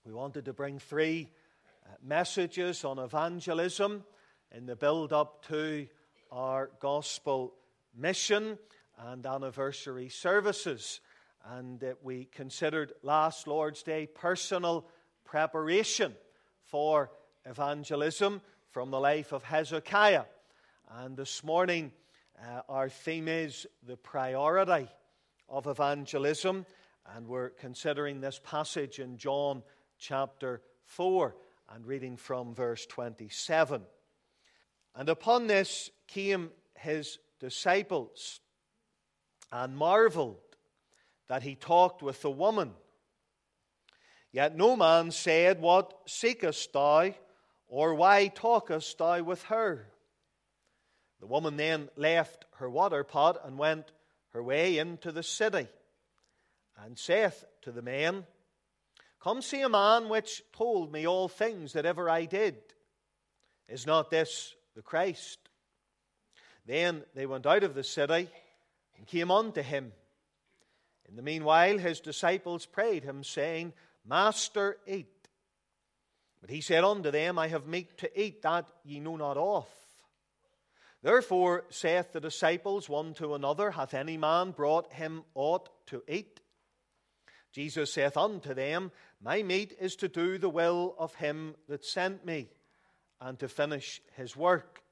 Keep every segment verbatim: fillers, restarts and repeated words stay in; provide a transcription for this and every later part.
We wanted to bring three uh, messages on evangelism in the build-up to our gospel mission and anniversary services. And that we considered last Lord's Day personal preparation for evangelism from the life of Hezekiah. And this morning uh, our theme is the priority of evangelism. And we're considering this passage in John chapter four and reading from verse twenty-seven. And upon this came his disciples and marveled that he talked with the woman. Yet no man said, What seekest thou, or why talkest thou with her? The woman then left her water pot and went her way into the city, and saith to the men, Come see a man which told me all things that ever I did. Is not this the Christ? Then they went out of the city and came unto him. In the meanwhile his disciples prayed him, saying, Master, eat. But he said unto them, I have meat to eat that ye know not of. Therefore saith the disciples one to another, Hath any man brought him aught to eat? Jesus saith unto them, My meat is to do the will of him that sent me, and to finish his work.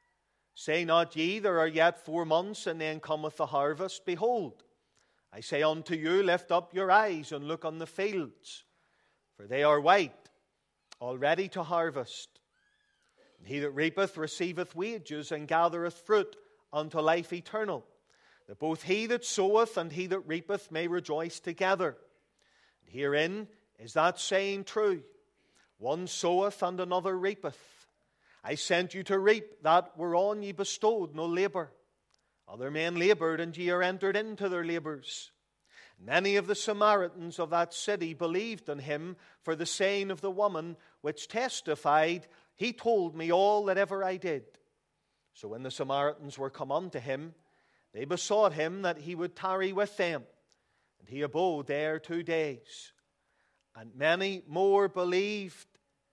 Say not ye, There are yet four months, and then cometh the harvest. Behold, I say unto you, Lift up your eyes, and look on the fields, for they are white, already to harvest. And he that reapeth receiveth wages, and gathereth fruit unto life eternal, that both he that soweth and he that reapeth may rejoice together. And herein is that saying true, One soweth and another reapeth. I sent you to reap that whereon ye bestowed no labour. Other men laboured, and ye are entered into their labours. Many of the Samaritans of that city believed in him for the saying of the woman, which testified, He told me all that ever I did. So when the Samaritans were come unto him, they besought him that he would tarry with them. And he abode there two days. And many more believed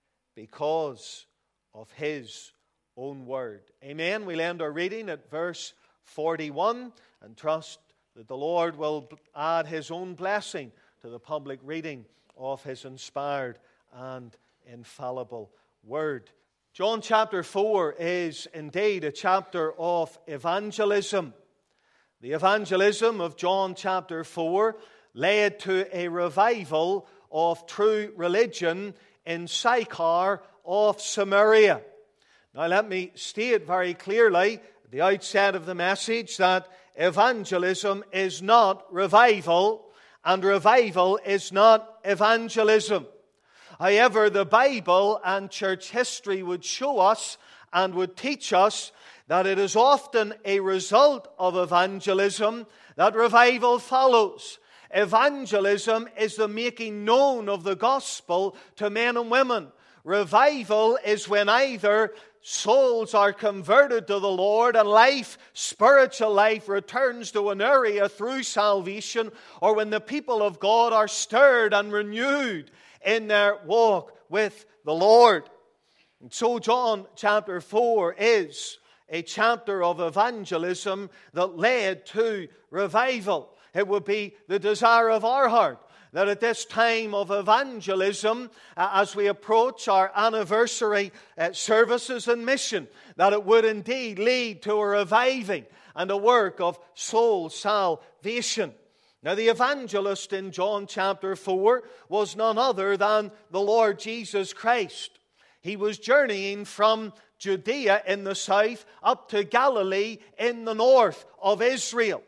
because of his own word. Amen. We'll end our reading at verse forty-one and trust that the Lord will add his own blessing to the public reading of his inspired and infallible word. John chapter four is indeed a chapter of evangelism. The evangelism of John chapter four led to a revival of true religion in Sychar of Samaria. Now let me state very clearly at the outset of the message that evangelism is not revival, and revival is not evangelism. However, the Bible and church history would show us and would teach us that it is often a result of evangelism that revival follows. Evangelism is the making known of the gospel to men and women. Revival is when either souls are converted to the Lord and life, spiritual life, returns to an area through salvation, or when the people of God are stirred and renewed in their walk with the Lord. And so John chapter four is a chapter of evangelism that led to revival. It would be the desire of our heart that at this time of evangelism, uh, as we approach our anniversary uh, services and mission, that it would indeed lead to a reviving and a work of soul salvation. Now, the evangelist in John chapter four was none other than the Lord Jesus Christ. He was journeying from Judea in the south up to Galilee in the north of Israel.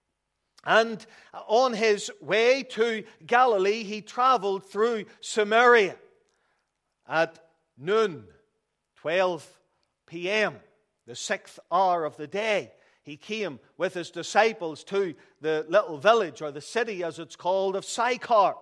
And on his way to Galilee, he traveled through Samaria at noon, twelve p.m., the sixth hour of the day. He came with his disciples to the little village, or the city as it's called, of Sychar.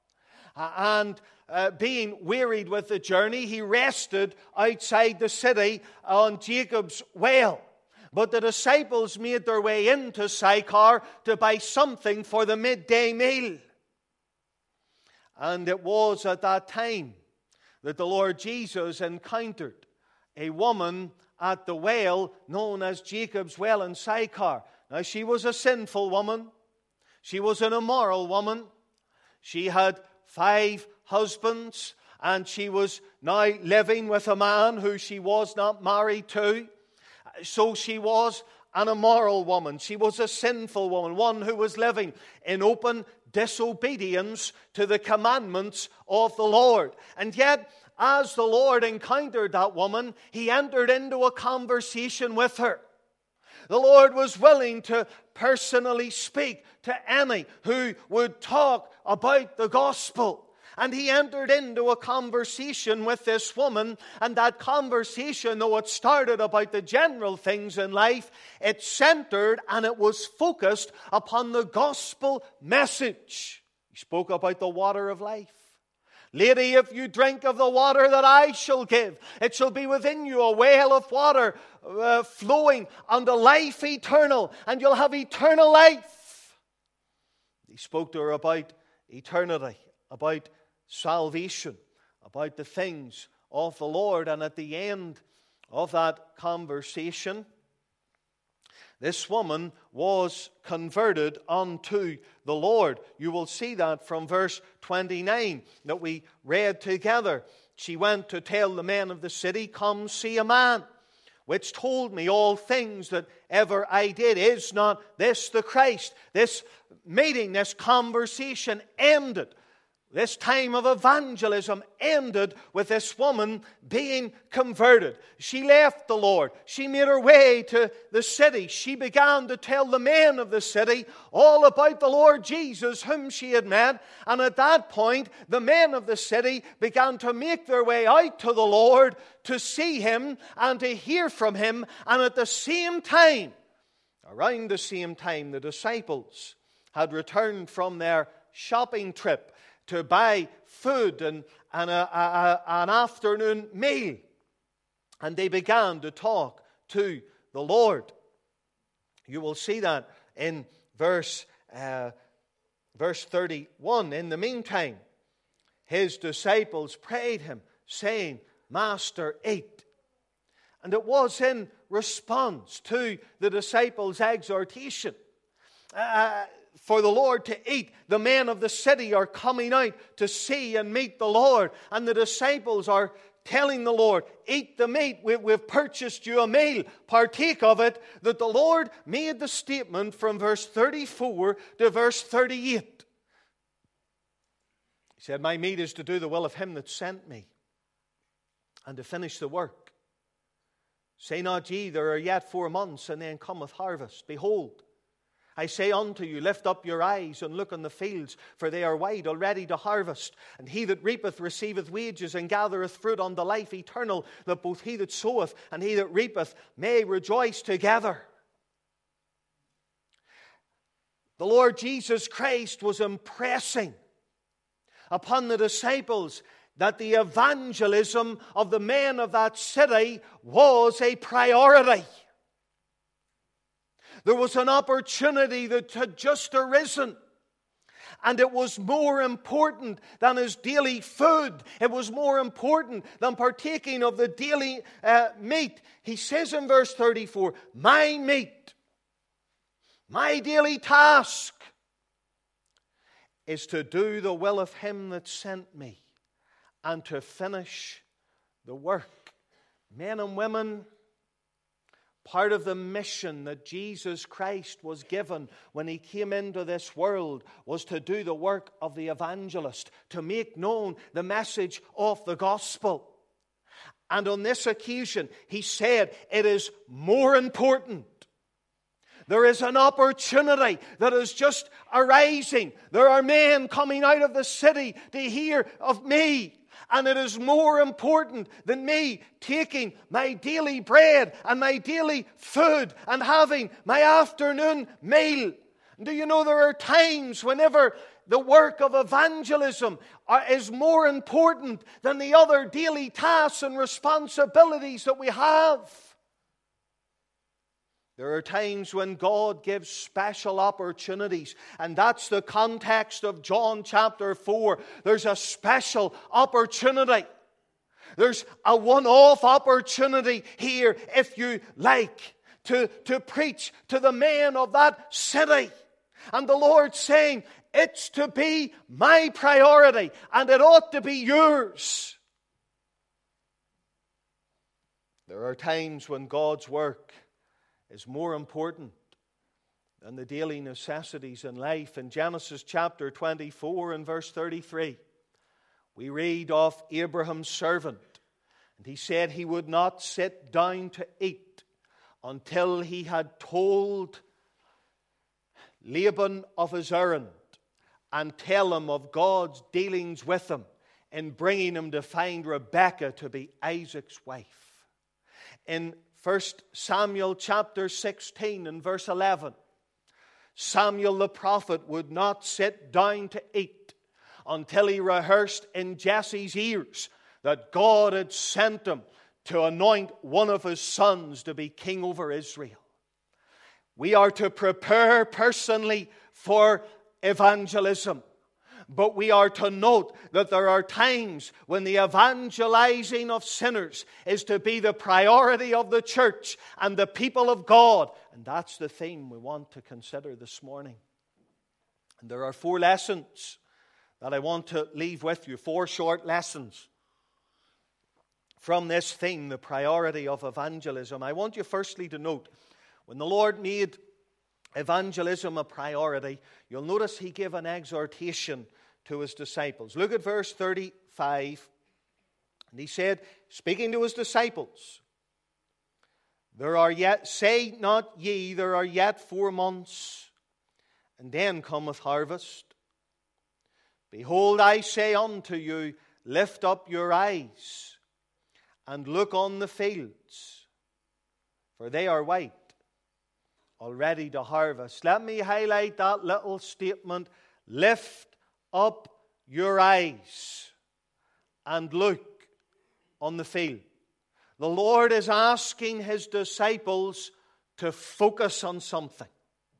And uh, being wearied with the journey, he rested outside the city on Jacob's well. But the disciples made their way into Sychar to buy something for the midday meal. And it was at that time that the Lord Jesus encountered a woman at the well known as Jacob's Well in Sychar. Now, she was a sinful woman. She was an immoral woman. She had five husbands, and she was now living with a man who she was not married to. So she was an immoral woman. She was a sinful woman, one who was living in open disobedience to the commandments of the Lord. And yet, as the Lord encountered that woman, He entered into a conversation with her. The Lord was willing to personally speak to any who would talk about the gospel. And He entered into a conversation with this woman, and that conversation, though it started about the general things in life, it centered and it was focused upon the gospel message. He spoke about the water of life. Lady, if you drink of the water that I shall give, it shall be within you a well of water uh, flowing unto life eternal, and you'll have eternal life. He spoke to her about eternity, about salvation, about the things of the Lord. And at the end of that conversation, this woman was converted unto the Lord. You will see that from verse twenty-nine that we read together. She went to tell the men of the city, "Come see a man, which told me all things that ever I did. Is not this the Christ?" This meeting, this conversation ended. This time of evangelism ended with this woman being converted. She left the Lord. She made her way to the city. She began to tell the men of the city all about the Lord Jesus whom she had met. And at that point, the men of the city began to make their way out to the Lord to see Him and to hear from Him. And at the same time, around the same time, the disciples had returned from their shopping trip to buy food and, and a, a, an afternoon meal. And they began to talk to the Lord. You will see that in verse, uh, verse thirty-one. In the meantime, His disciples prayed Him, saying, "Master, eat." And it was in response to the disciples' exhortation Uh, for the Lord to eat. The men of the city are coming out to see and meet the Lord. And the disciples are telling the Lord, "Eat the meat. We, we've purchased you a meal. Partake of it." That the Lord made the statement from verse thirty-four to verse thirty-eight. He said, "My meat is to do the will of Him that sent me, and to finish the work. Say not ye, there are yet four months, and then cometh harvest. Behold, I say unto you, lift up your eyes and look on the fields, for they are white already to harvest. And he that reapeth receiveth wages, and gathereth fruit unto life eternal, that both he that soweth and he that reapeth may rejoice together." The Lord Jesus Christ was impressing upon the disciples that the evangelism of the men of that city was a priority. There was an opportunity that had just arisen, and it was more important than his daily food. It was more important than partaking of the daily uh, meat. He says in verse thirty-four, "My meat, my daily task is to do the will of Him that sent me and to finish the work." Men and women, part of the mission that Jesus Christ was given when He came into this world was to do the work of the evangelist, to make known the message of the gospel. And on this occasion, He said, it is more important. There is an opportunity that is just arising. There are men coming out of the city to hear of me. And it is more important than me taking my daily bread and my daily food and having my afternoon meal. Do you know there are times whenever the work of evangelism is more important than the other daily tasks and responsibilities that we have? There are times when God gives special opportunities, and that's the context of John chapter four. There's a special opportunity. There's a one-off opportunity here, if you like, to, to preach to the men of that city. And the Lord's saying, it's to be my priority, and it ought to be yours. There are times when God's work is more important than the daily necessities in life. In Genesis chapter twenty-four and verse thirty-three, we read of Abraham's servant, and he said he would not sit down to eat until he had told Laban of his errand and tell him of God's dealings with him in bringing him to find Rebekah to be Isaac's wife. In First Samuel chapter sixteen and verse eleven, Samuel the prophet would not sit down to eat until he rehearsed in Jesse's ears that God had sent him to anoint one of his sons to be king over Israel. We are to prepare personally for evangelism. But we are to note that there are times when the evangelizing of sinners is to be the priority of the church and the people of God. And that's the theme we want to consider this morning. And there are four lessons that I want to leave with you. Four short lessons from this theme, the priority of evangelism. I want you firstly to note, when the Lord made evangelism a priority, you'll notice He gave an exhortation to His disciples. Look at verse thirty-five. And He said, speaking to His disciples, There are yet, say not ye, there are yet four months, and then cometh harvest. Behold, I say unto you, lift up your eyes, and look on the fields, for they are white, already to harvest. Let me highlight that little statement. Lift up your eyes and look on the field. The Lord is asking His disciples to focus on something.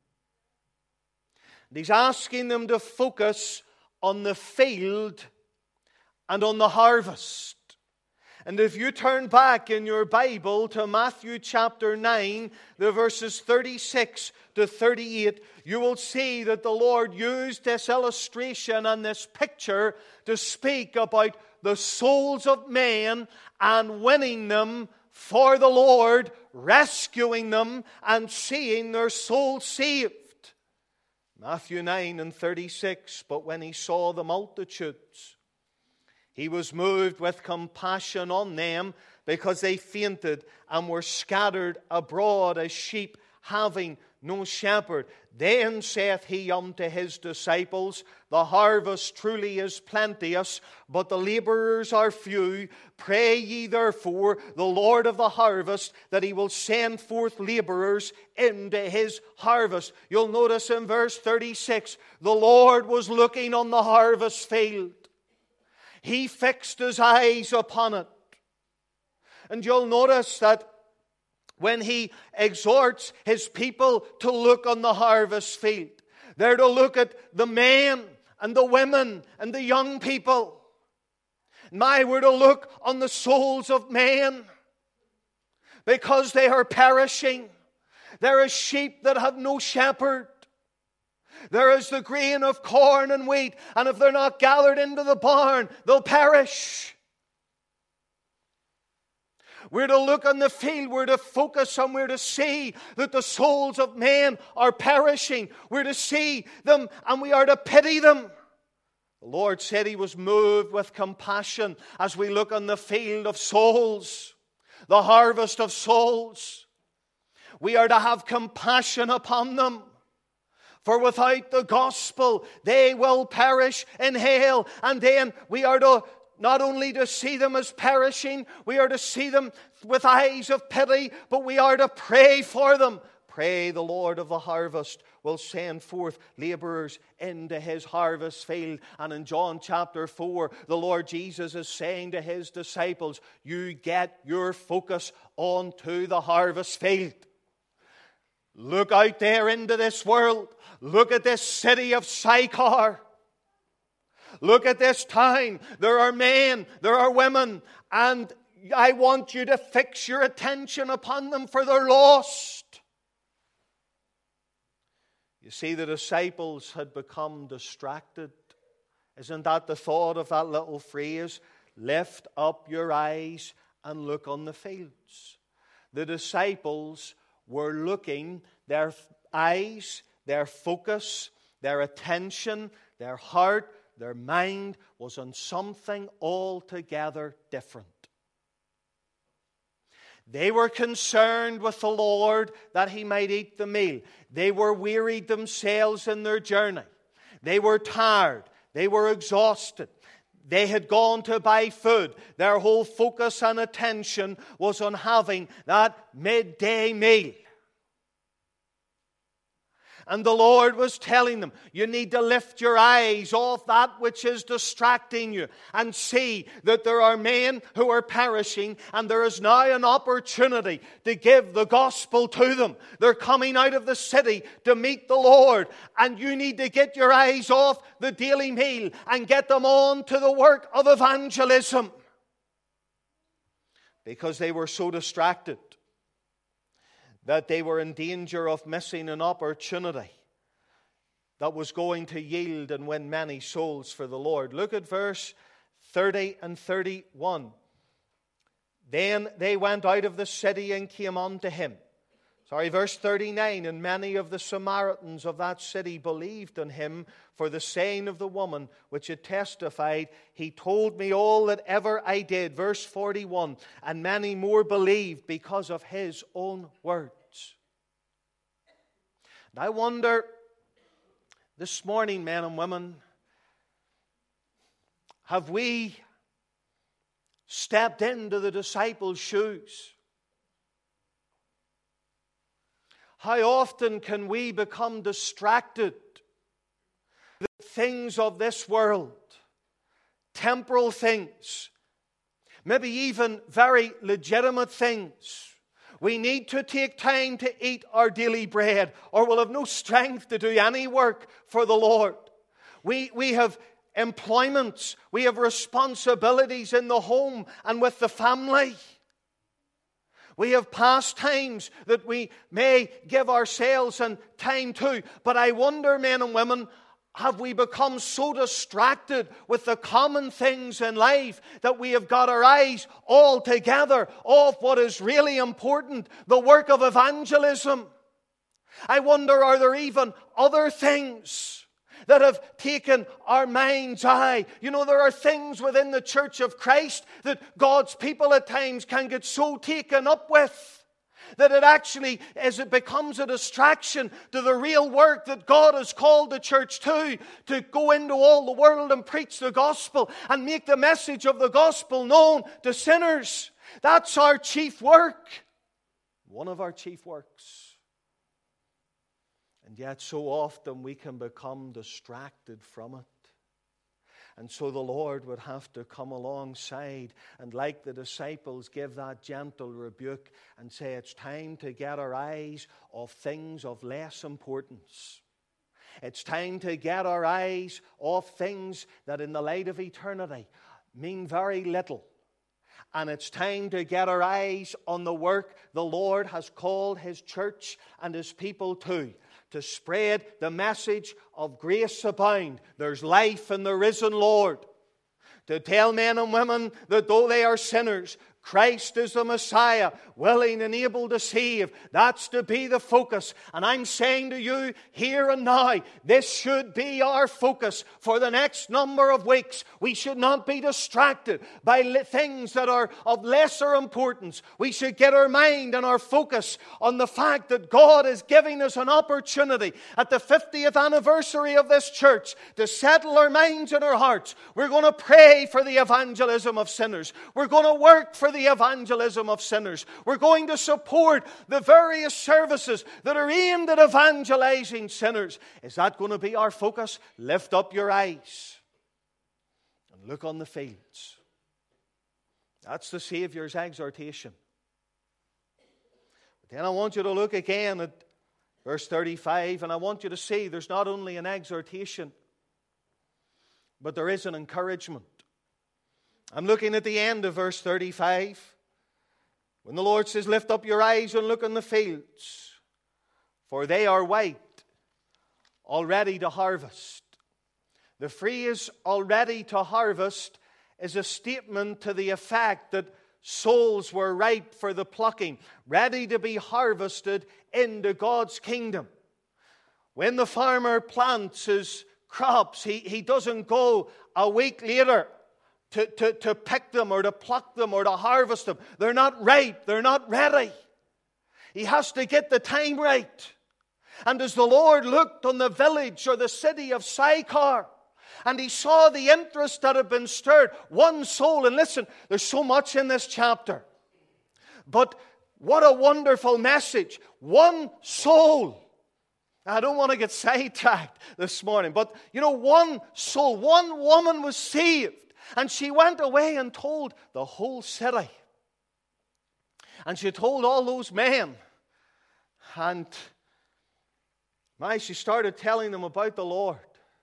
And He's asking them to focus on the field and on the harvest. And if you turn back in your Bible to Matthew chapter nine, the verses thirty-six to thirty-eight, you will see that the Lord used this illustration and this picture to speak about the souls of men and winning them for the Lord, rescuing them and seeing their souls saved. Matthew nine and thirty-six, but when He saw the multitudes, He was moved with compassion on them, because they fainted and were scattered abroad as sheep having no shepherd. Then saith He unto His disciples, The harvest truly is plenteous, but the laborers are few. Pray ye therefore the Lord of the harvest, that He will send forth laborers into His harvest. You'll notice in verse thirty-six, the Lord was looking on the harvest field. He fixed His eyes upon it. And you'll notice that when He exhorts His people to look on the harvest field, they're to look at the men and the women and the young people. My, we're to look on the souls of men, because they are perishing. They're as sheep that have no shepherd. There is the grain of corn and wheat, and if they're not gathered into the barn, they'll perish. We're to look on the field, we're to focus on, we're to see that the souls of men are perishing. We're to see them and we are to pity them. The Lord said He was moved with compassion as we look on the field of souls, the harvest of souls. We are to have compassion upon them. For without the gospel, they will perish in hell. And then we are to not only to see them as perishing, we are to see them with eyes of pity, but we are to pray for them. Pray the Lord of the harvest will send forth laborers into His harvest field. And in John chapter four, the Lord Jesus is saying to His disciples, you get your focus onto the harvest field. Look out there into this world. Look at this city of Sychar. Look at this town. There are men, there are women, and I want you to fix your attention upon them, for they're lost. You see, the disciples had become distracted. Isn't that the thought of that little phrase? Lift up your eyes and look on the fields. The disciples were looking, their eyes, their focus, their attention, their heart, their mind was on something altogether different. They were concerned with the Lord that He might eat the meal. They were wearied themselves in their journey. They were tired. They were exhausted. They had gone to buy food. Their whole focus and attention was on having that midday meal. And the Lord was telling them, you need to lift your eyes off that which is distracting you and see that there are men who are perishing, and there is now an opportunity to give the gospel to them. They're coming out of the city to meet the Lord, and you need to get your eyes off the daily meal and get them on to the work of evangelism, because they were so distracted that they were in danger of missing an opportunity that was going to yield and win many souls for the Lord. Look at verse thirty and thirty-one. Then they went out of the city and came unto him. Sorry, verse thirty-nine. And many of the Samaritans of that city believed on him for the saying of the woman, which had testified, he told me all that ever I did. Verse forty-one. And many more believed because of his own words. And I wonder this morning, men and women, have we stepped into the disciples' shoes? How often can we become distracted with things of this world, temporal things, maybe even very legitimate things? We need to take time to eat our daily bread, or we'll have no strength to do any work for the Lord. We, we have employments, we have responsibilities in the home and with the family. We have pastimes that we may give ourselves and time to. But I wonder, men and women, have we become so distracted with the common things in life that we have got our eyes all together off what is really important, the work of evangelism? I wonder, are there even other things that have taken our mind's eye? You know, there are things within the Church of Christ that God's people at times can get so taken up with that it actually, as it becomes a distraction to the real work that God has called the church to, to go into all the world and preach the gospel and make the message of the gospel known to sinners. That's our chief work. One of our chief works. And yet so often we can become distracted from it. And so the Lord would have to come alongside and, like the disciples, give that gentle rebuke and say it's time to get our eyes off things of less importance. It's time to get our eyes off things that in the light of eternity mean very little. And it's time to get our eyes on the work the Lord has called His church and His people to. To spread the message of grace abound. There's life in the risen Lord. To tell men and women that though they are sinners, Christ is the Messiah, willing and able to save. That's to be the focus. And I'm saying to you here and now, this should be our focus for the next number of weeks. We should not be distracted by things that are of lesser importance. We should get our mind and our focus on the fact that God is giving us an opportunity at the fiftieth anniversary of this church to settle our minds and our hearts. We're going to pray for the evangelism of sinners. We're going to work for the evangelism of sinners. We're going to support the various services that are aimed at evangelizing sinners. Is that going to be our focus? Lift up your eyes and look on the fields. That's the Savior's exhortation. But then I want you to look again at Verse thirty-five, and I want you to see there's not only an exhortation, but there is an encouragement. I'm looking at the end of verse thirty-five. When the Lord says, lift up your eyes and look in the fields, for they are white, already to harvest. The phrase already to harvest is a statement to the effect that souls were ripe for the plucking, ready to be harvested into God's kingdom. When the farmer plants his crops, he, he doesn't go a week later to, to, to pick them or to pluck them or to harvest them. They're not ripe. They're not ready. He has to get the time right. And as the Lord looked on the village or the city of Sychar, and he saw the interest that had been stirred, one soul, and listen, there's so much in this chapter. But what a wonderful message. One soul. I don't want to get sidetracked this morning, but you know, one soul, one woman was saved. And she went away and told the whole city. And she told all those men. And my, she started telling them about the Lord.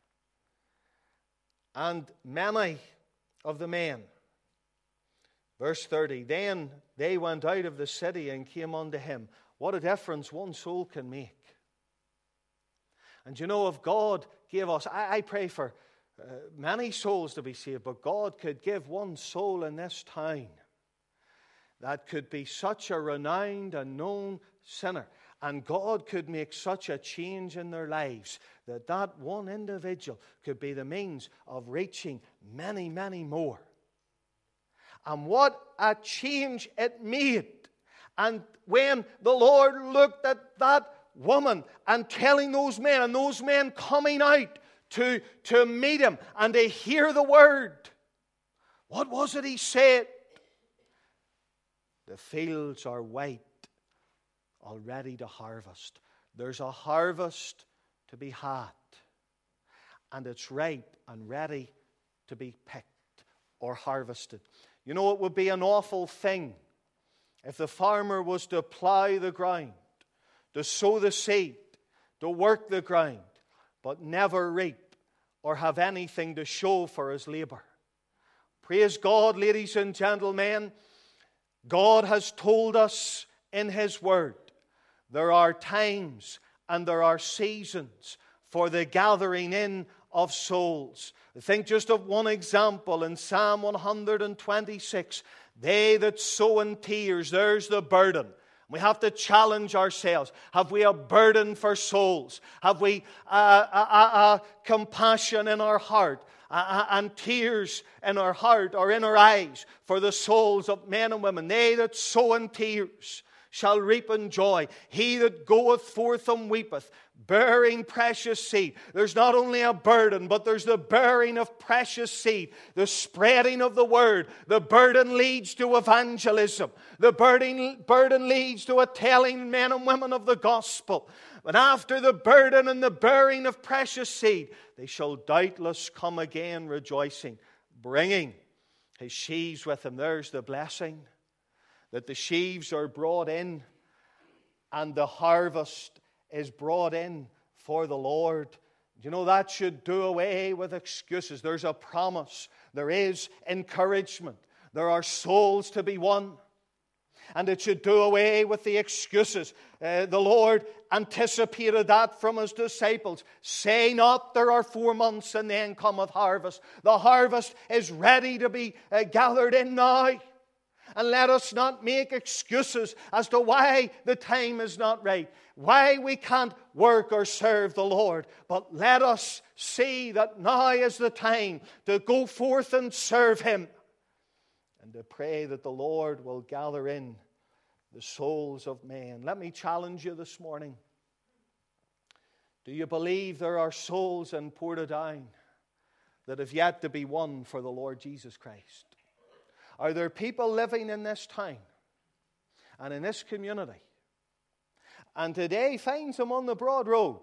And many of the men, verse thirty, then they went out of the city and came unto him. What a difference one soul can make. And you know, if God gave us, I, I pray for uh, many souls to be saved, but God could give one soul in this town that could be such a renowned and known sinner. And God could make such a change in their lives that that one individual could be the means of reaching many, many more. And what a change it made. And when the Lord looked at that woman and telling those men, and those men coming out to, to meet him and to hear the word, what was it he said? The fields are white, already to harvest. There's a harvest to be had, and it's ripe and ready to be picked or harvested. You know, it would be an awful thing if the farmer was to plow the ground, to sow the seed, to work the ground, but never reap or have anything to show for his labor. Praise God, ladies and gentlemen, God has told us in His Word there are times and there are seasons for the gathering in of souls. Think just of one example in Psalm one twenty-six. They that sow in tears, there's the burden. We have to challenge ourselves. Have we a burden for souls? Have we a, a, a, a compassion in our heart a, a, and tears in our heart or in our eyes for the souls of men and women? They that sow in tears shall reap in joy. He that goeth forth and weepeth, bearing precious seed. There's not only a burden, but there's the bearing of precious seed, the spreading of the word. The burden leads to evangelism. The burden, burden leads to a telling men and women of the gospel. But after the burden and the bearing of precious seed, they shall doubtless come again rejoicing, bringing his sheaves with him. There's the blessing, that the sheaves are brought in and the harvest is brought in for the Lord. You know, that should do away with excuses. There's a promise. There is encouragement. There are souls to be won. And it should do away with the excuses. Uh, the Lord anticipated that from His disciples. Say not there are four months and then cometh harvest. The harvest is ready to be uh, gathered in now. And let us not make excuses as to why the time is not right, why we can't work or serve the Lord. But let us see that now is the time to go forth and serve Him, and to pray that the Lord will gather in the souls of men. Let me challenge you this morning. Do you believe there are souls in Portadown that have yet to be won for the Lord Jesus Christ? Are there people living in this town and in this community, and today finds them on the broad road,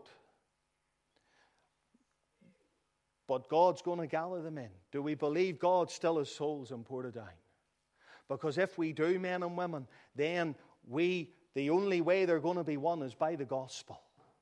but God's going to gather them in? Do we believe God still has souls in Portadown? Because if we do, men and women, then we, the only way they're going to be won is by the gospel.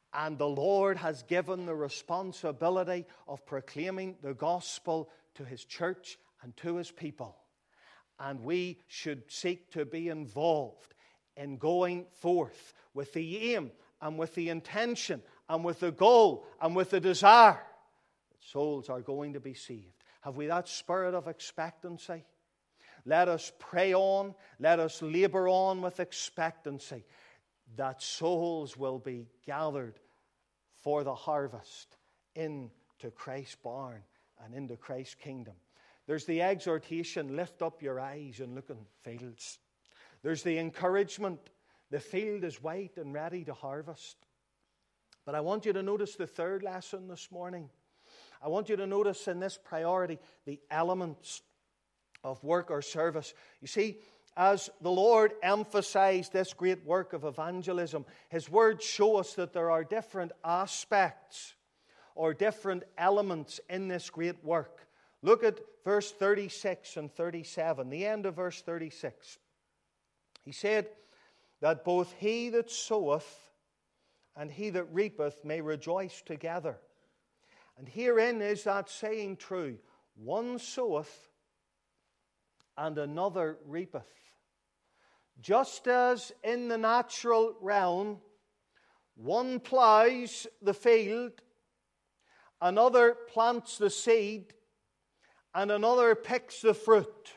And the Lord has given the responsibility of proclaiming the gospel to His church and to His people. And we should seek to be involved in going forth with the aim and with the intention and with the goal and with the desire that souls are going to be saved. Have we that spirit of expectancy? Let us pray on, let us labor on with expectancy that souls will be gathered for the harvest into Christ's barn and into Christ's kingdom. There's the exhortation, lift up your eyes and look in fields. There's the encouragement, the field is white and ready to harvest. But I want you to notice the third lesson this morning. I want you to notice in this priority the elements of work or service. You see, as the Lord emphasized this great work of evangelism, His words show us that there are different aspects or different elements in this great work. Look at verse thirty-six and thirty-seven, the end of verse thirty-six. He said that both he that soweth and he that reapeth may rejoice together. And herein is that saying true: one soweth and another reapeth. Just as in the natural realm, one ploughs the field, another plants the seed, and another picks the fruit,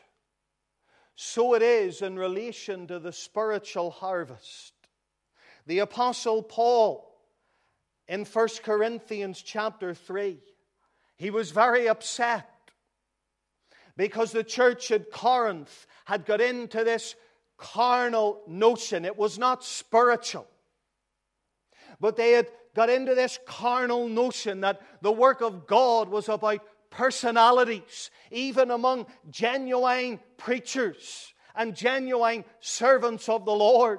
so it is in relation to the spiritual harvest. The Apostle Paul, in First Corinthians chapter three, he was very upset because the church at Corinth had got into this carnal notion. It was not spiritual, but they had got into this carnal notion that the work of God was about personalities, even among genuine preachers and genuine servants of the Lord.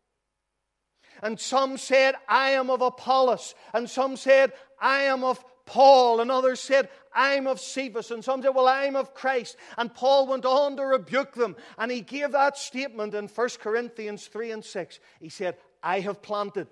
And some said, I am of Apollos. And some said, I am of Paul. And others said, I'm of Cephas. And some said, well, I'm of Christ. And Paul went on to rebuke them. And he gave that statement in First Corinthians three and six. He said, I have planted,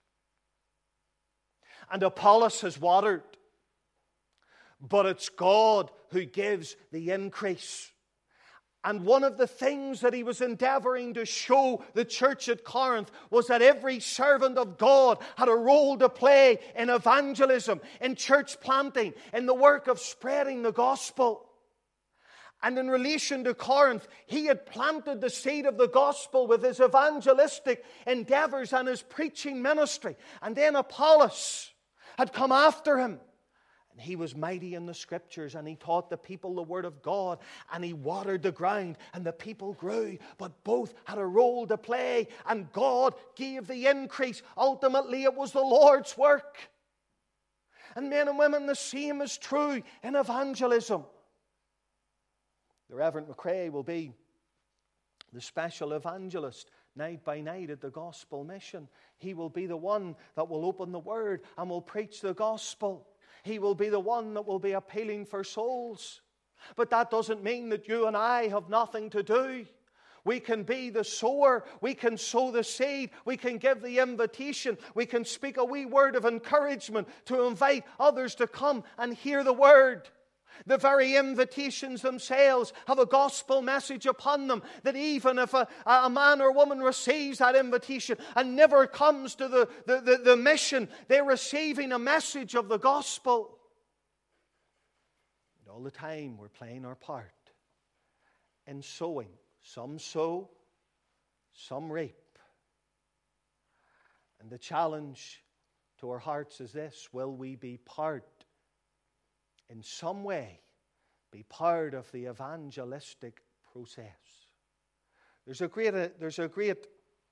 and Apollos has watered, but it's God who gives the increase. And one of the things that he was endeavoring to show the church at Corinth was that every servant of God had a role to play in evangelism, in church planting, in the work of spreading the gospel. And in relation to Corinth, he had planted the seed of the gospel with his evangelistic endeavors and his preaching ministry. And then Apollos had come after him. And he was mighty in the Scriptures, and he taught the people the Word of God, and he watered the ground, and the people grew. But both had a role to play, and God gave the increase. Ultimately, it was the Lord's work. And men and women, the same is true in evangelism. The Reverend McCrae will be the special evangelist night by night at the gospel mission. He will be the one that will open the Word and will preach the gospel. He will be the one that will be appealing for souls. But that doesn't mean that you and I have nothing to do. We can be the sower. We can sow the seed. We can give the invitation. We can speak a wee word of encouragement to invite others to come and hear the Word. The very invitations themselves have a gospel message upon them, that even if a, a man or woman receives that invitation and never comes to the, the, the, the mission, they're receiving a message of the gospel. And all the time we're playing our part in sowing. Some sow, some reap. And the challenge to our hearts is this: will we be part, in some way, be part of the evangelistic process? There's a great, uh, there's a great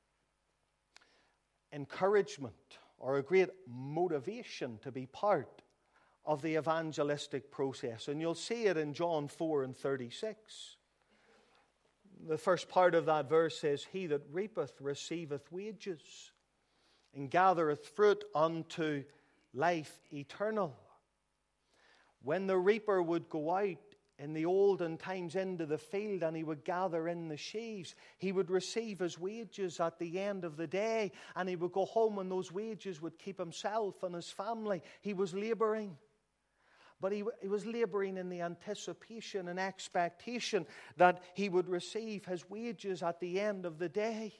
encouragement or a great motivation to be part of the evangelistic process. And you'll see it in John four and thirty-six. The first part of that verse says, he that reapeth receiveth wages, and gathereth fruit unto life eternal. When the reaper would go out in the olden times into the field and he would gather in the sheaves. He would receive his wages at the end of the day, and he would go home, and those wages would keep himself and his family. He was laboring. But he, he was laboring in the anticipation and expectation that he would receive his wages at the end of the day.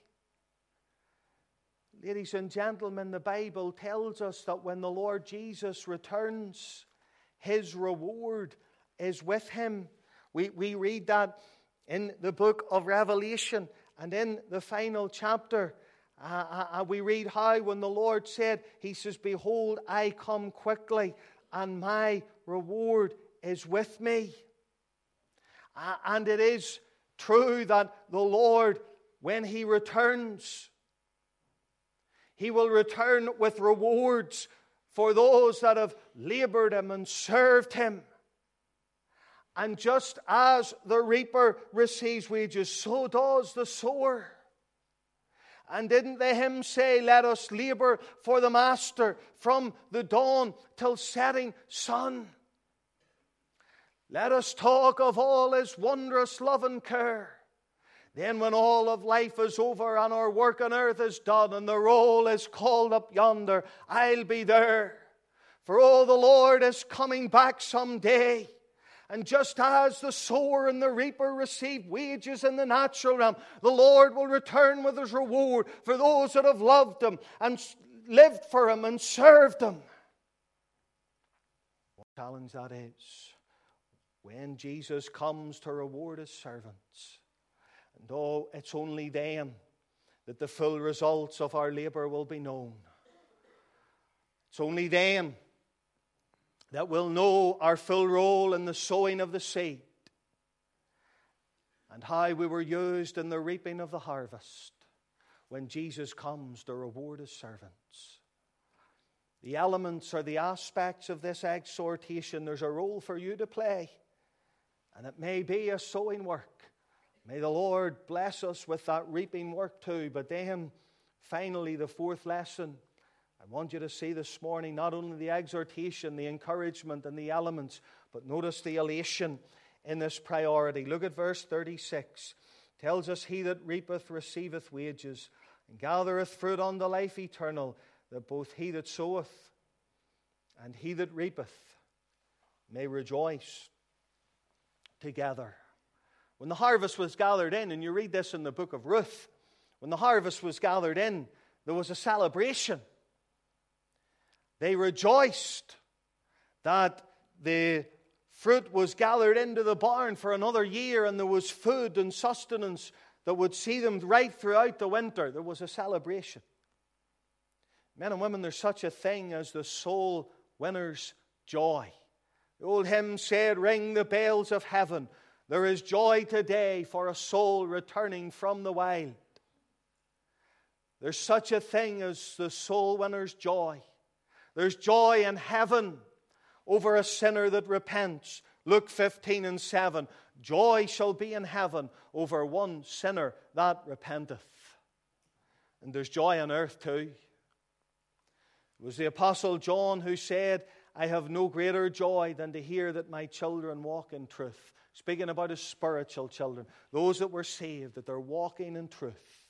Ladies and gentlemen, the Bible tells us that when the Lord Jesus returns, his reward is with him. We, we read that in the book of Revelation, and in the final chapter, uh, uh, we read how when the Lord said, he says, "Behold, I come quickly, and my reward is with me." Uh, and it is true that the Lord, when he returns, he will return with rewards for those that have labored him and served him. And just as the reaper receives wages, so does the sower. And didn't the hymn say, "Let us labor for the Master from the dawn till setting sun"? Let us talk of all his wondrous love and care. Then when all of life is over and our work on earth is done and the roll is called up yonder, I'll be there. For oh, the Lord is coming back someday. And just as the sower and the reaper receive wages in the natural realm, the Lord will return with his reward for those that have loved him and lived for him and served him. What a challenge that is when Jesus comes to reward his servants. And oh, it's only then that the full results of our labor will be known. It's only then that we'll know our full role in the sowing of the seed and how we were used in the reaping of the harvest when Jesus comes to reward his servants. The elements or the aspects of this exhortation, there's a role for you to play, and it may be a sowing work. May the Lord bless us with that reaping work too. But then, finally, the fourth lesson I want you to see this morning, not only the exhortation, the encouragement, and the elements, but notice the elation in this priority. Look at verse thirty-six. It tells us, "He that reapeth receiveth wages, and gathereth fruit unto life eternal, that both he that soweth and he that reapeth may rejoice together." When the harvest was gathered in, and you read this in the book of Ruth, when the harvest was gathered in, there was a celebration. They rejoiced that the fruit was gathered into the barn for another year, and there was food and sustenance that would see them right throughout the winter. There was a celebration. Men and women, there's such a thing as the soul winner's joy. The old hymn said, "Ring the bells of heaven. There is joy today for a soul returning from the wild." There's such a thing as the soul winner's joy. There's joy in heaven over a sinner that repents. Luke fifteen and seven. Joy shall be in heaven over one sinner that repenteth. And there's joy on earth too. It was the Apostle John who said, "I have no greater joy than to hear that my children walk in truth." Speaking about his spiritual children, those that were saved, that they're walking in truth.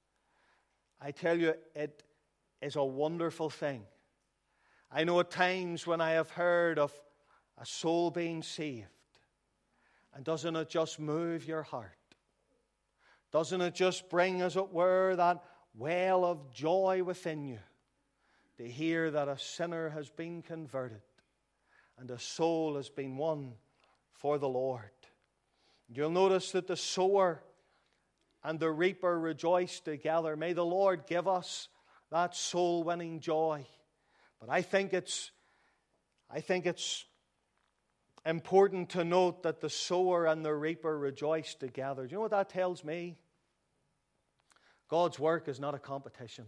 I tell you, it is a wonderful thing. I know at times when I have heard of a soul being saved, and doesn't it just move your heart? Doesn't it just bring, as it were, that well of joy within you to hear that a sinner has been converted and a soul has been won for the Lord? You'll notice that the sower and the reaper rejoice together. May the Lord give us that soul-winning joy. But I think it's, I think it's important to note that the sower and the reaper rejoice together. Do you know what that tells me? God's work is not a competition.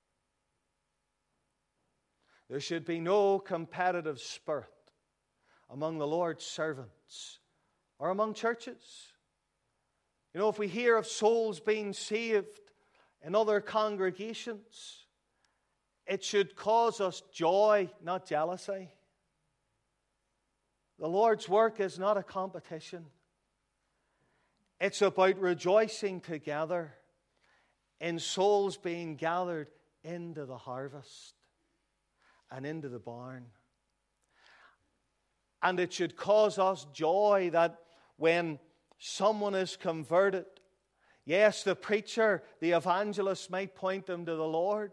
There should be no competitive spirit among the Lord's servants or among churches. You know, if we hear of souls being saved in other congregations, it should cause us joy, not jealousy. The Lord's work is not a competition. It's about rejoicing together in souls being gathered into the harvest and into the barn. And it should cause us joy that when someone is converted, yes, the preacher, the evangelist might point them to the Lord.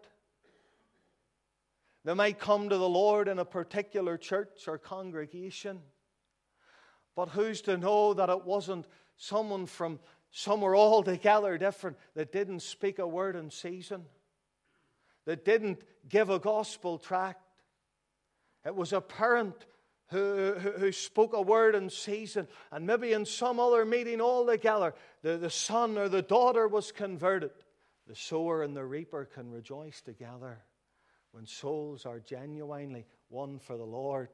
They might come to the Lord in a particular church or congregation. But who's to know that it wasn't someone from somewhere altogether different that didn't speak a word in season, that didn't give a gospel tract? It was a parent who, who, who spoke a word in season, and maybe in some other meeting altogether, the, the son or the daughter was converted. The sower and the reaper can rejoice together when souls are genuinely won for the Lord.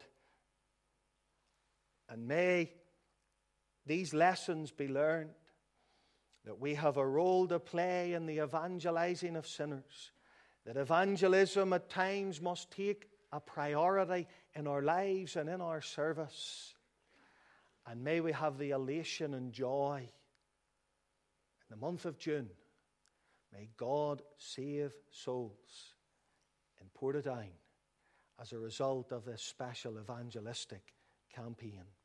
And may these lessons be learned, that we have a role to play in the evangelizing of sinners, that evangelism at times must take a priority in our lives and in our service. And may we have the elation and joy in the month of June. May God save souls in Portadown as a result of this special evangelistic campaign.